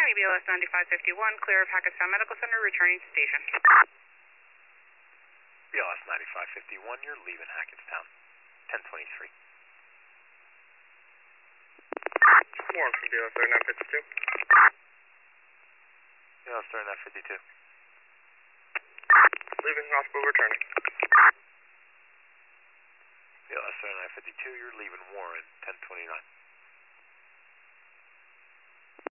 County, BLS 9551, clear of Hackettstown Medical Center, returning to station. BLS 9551, you're leaving Hackettstown, 1023. Warren from BLS 3952. BLS 3952. Leaving hospital, returning. BLS 3952, you're leaving Warren, 1029.